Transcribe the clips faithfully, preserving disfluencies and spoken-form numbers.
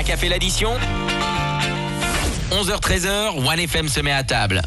café l'addition. onze heures treize heures, One F M se met à table.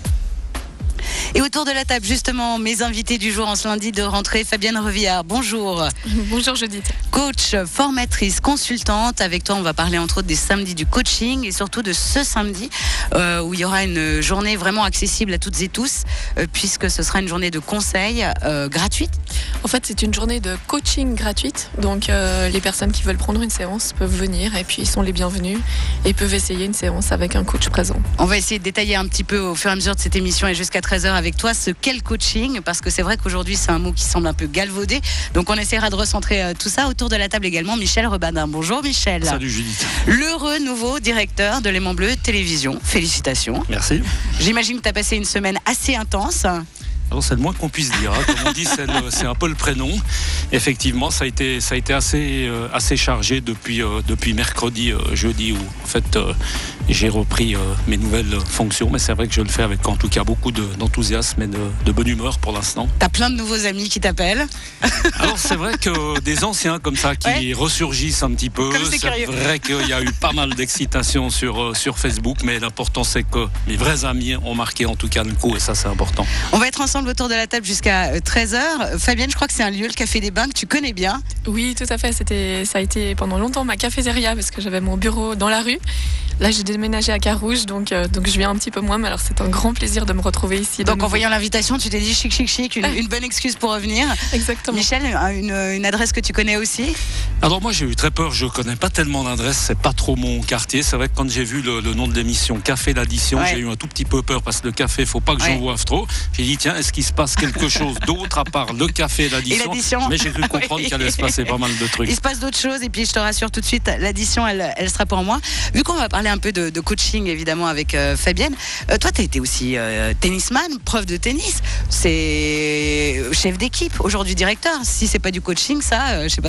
Et autour de la table, justement, mes invités du jour en ce lundi de rentrée, Fabienne Revillard, bonjour. Bonjour Judith. Coach, formatrice, consultante. Avec toi, on va parler entre autres des samedis du coaching et surtout de ce samedi euh, où il y aura une journée vraiment accessible à toutes et tous euh, puisque ce sera une journée de conseil euh, gratuite. En fait, c'est une journée de coaching gratuite. Donc, euh, les personnes qui veulent prendre une séance peuvent venir et puis ils sont les bienvenus et peuvent essayer une séance avec un coach présent. On va essayer de détailler un petit peu au fur et à mesure de cette émission et jusqu'à treize heures avec toi ce qu'est le coaching, parce que c'est vrai qu'aujourd'hui c'est un mot qui semble un peu galvaudé. Donc on essaiera de recentrer euh, tout ça. Autour de la table également, Michel Rebadin. Bonjour Michel. Salut Judith. L'heureux nouveau directeur de Léman Bleu Télévision. Félicitations. Merci. J'imagine que tu as passé une semaine assez intense. Alors c'est le moins qu'on puisse dire, hein. Comme on dit, c'est, le, c'est un peu le prénom. Effectivement, ça a été, ça a été assez, euh, assez chargé depuis, euh, depuis mercredi, euh, jeudi, où en fait euh, j'ai repris euh, mes nouvelles fonctions. Mais c'est vrai que je le fais avec en tout cas beaucoup de, d'enthousiasme et de, de bonne humeur pour l'instant. T'as plein de nouveaux amis qui t'appellent. Alors c'est vrai que des anciens comme ça qui Ouais. ressurgissent un petit peu. Comme c'est C'est curieux. vrai qu'il y a eu pas mal d'excitation sur, euh, sur Facebook, mais l'important c'est que mes vrais amis ont marqué en tout cas le coup, et ça c'est important. On va être ensemble autour de la table jusqu'à treize heures. Fabienne, je crois que c'est un lieu, le Café des Bains, que tu connais bien. Oui, tout à fait. C'était, ça a été pendant longtemps ma cafétéria parce que j'avais mon bureau dans la rue. Là, j'ai déménagé à Carouge, donc, euh, donc je viens un petit peu moins. Mais alors, c'est un grand plaisir de me retrouver ici. de Donc en nouveau. voyant l'invitation, tu t'es dit chic, chic, chic, une, une bonne excuse pour revenir. Exactement. Michel, une, une adresse que tu connais aussi? Alors moi j'ai eu très peur, je connais pas tellement l'adresse, c'est pas trop mon quartier. C'est vrai que quand j'ai vu le, le nom de l'émission Café l'addition, Ouais. j'ai eu un tout petit peu peur parce que le café, faut pas que Ouais. j'en boive trop. J'ai dit tiens, est-ce qu'il se passe quelque chose d'autre à part le café et l'addition? Et l'addition. Mais j'ai cru comprendre Oui. qu'il allait se passer pas mal de trucs. Il se passe d'autres choses et puis je te rassure tout de suite, l'addition elle, elle sera pour moi. Vu qu'on va parler un peu de, de coaching évidemment avec euh, Fabienne, euh, toi tu as été aussi euh, tennisman, prof de tennis, c'est chef d'équipe, aujourd'hui directeur. Si c'est pas du coaching ça, euh, je sais pas.